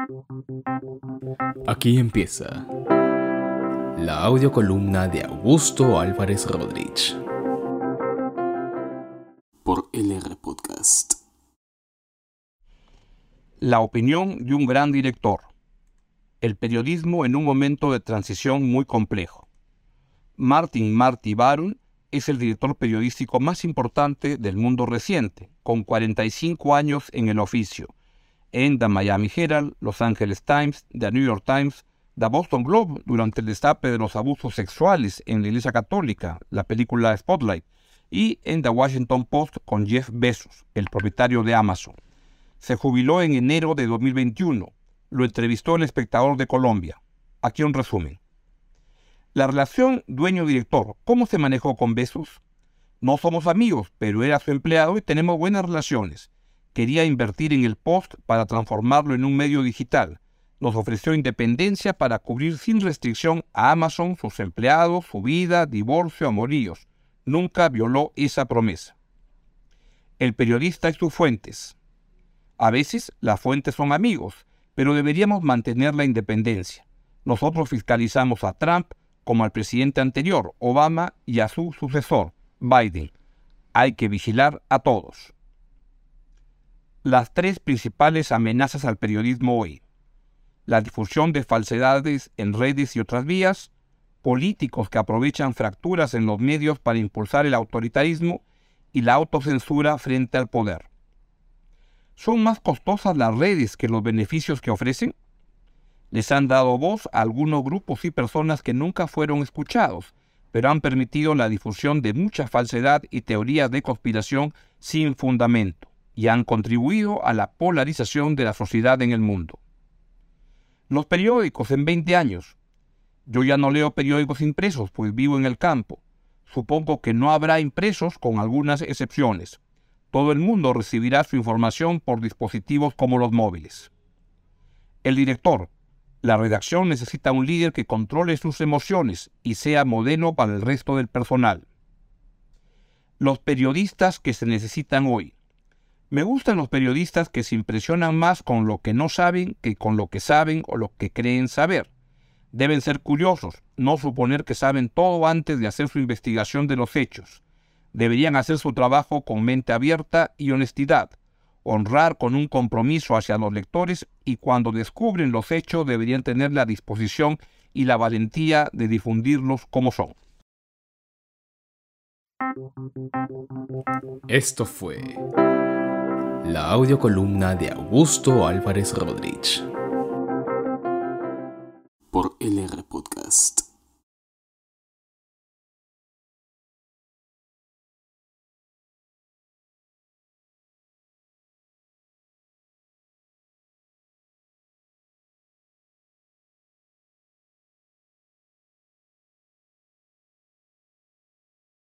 Aquí empieza la audiocolumna de Augusto Álvarez Rodríguez por LR Podcast. La opinión de un gran director. El periodismo en un momento de transición muy complejo. Martin Marty Baron es el director periodístico más importante del mundo reciente, con 45 años en el oficio, en The Miami Herald, Los Angeles Times, The New York Times, The Boston Globe durante el destape de los abusos sexuales en la Iglesia Católica, la película Spotlight, y en The Washington Post con Jeff Bezos, el propietario de Amazon. Se jubiló en enero de 2021. Lo entrevistó El Espectador de Colombia. Aquí un resumen. La relación dueño-director, ¿cómo se manejó con Bezos? No somos amigos, pero era su empleado y tenemos buenas relaciones. Quería invertir en el Post para transformarlo en un medio digital. Nos ofreció independencia para cubrir sin restricción a Amazon, sus empleados, su vida, divorcio, amoríos. Nunca violó esa promesa. El periodista y sus fuentes. A veces las fuentes son amigos, pero deberíamos mantener la independencia. Nosotros fiscalizamos a Trump como al presidente anterior, Obama, y a su sucesor, Biden. Hay que vigilar a todos. Las tres principales amenazas al periodismo hoy. La difusión de falsedades en redes y otras vías, políticos que aprovechan fracturas en los medios para impulsar el autoritarismo y la autocensura frente al poder. ¿Son más costosas las redes que los beneficios que ofrecen? Les han dado voz a algunos grupos y personas que nunca fueron escuchados, pero han permitido la difusión de mucha falsedad y teorías de conspiración sin fundamento, y han contribuido a la polarización de la sociedad en el mundo. Los periódicos en 20 años. Yo ya no leo periódicos impresos, pues vivo en el campo. Supongo que no habrá impresos con algunas excepciones. Todo el mundo recibirá su información por dispositivos como los móviles. El director. La redacción necesita un líder que controle sus emociones y sea modelo para el resto del personal. Los periodistas que se necesitan hoy. Me gustan los periodistas que se impresionan más con lo que no saben que con lo que saben o lo que creen saber. Deben ser curiosos, no suponer que saben todo antes de hacer su investigación de los hechos. Deberían hacer su trabajo con mente abierta y honestidad, honrar con un compromiso hacia los lectores y cuando descubren los hechos deberían tener la disposición y la valentía de difundirlos como son. Esto fue la audiocolumna de Augusto Álvarez Rodríguez por LR